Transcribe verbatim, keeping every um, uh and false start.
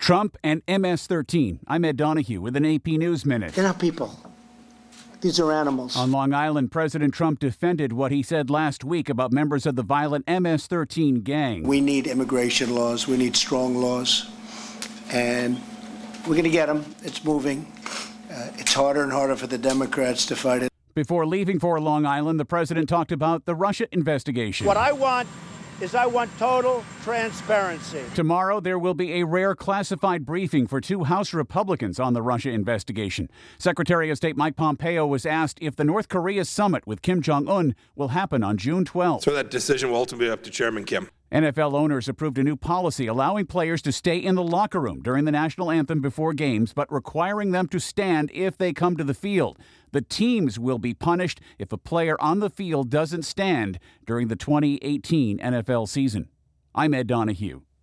Trump and M S thirteen. I'm Ed Donahue with an A P News Minute. They're not people. These are animals. On Long Island, President Trump defended what he said last week about members of the violent M S thirteen gang. We need immigration laws. We need strong laws. And we're going to get them. It's moving. Uh, it's harder and harder for the Democrats to fight it. Before leaving for Long Island, the president talked about the Russia investigation. What I want is I want total transparency. Tomorrow, there will be a rare classified briefing for two House Republicans on the Russia investigation. Secretary of State Mike Pompeo was asked if the North Korea summit with Kim Jong-un will happen on June twelfth. So that decision will ultimately be up to Chairman Kim. N F L owners approved a new policy allowing players to stay in the locker room during the national anthem before games, but requiring them to stand if they come to the field. The teams will be punished if a player on the field doesn't stand during the twenty eighteen N F L season. I'm Ed Donahue.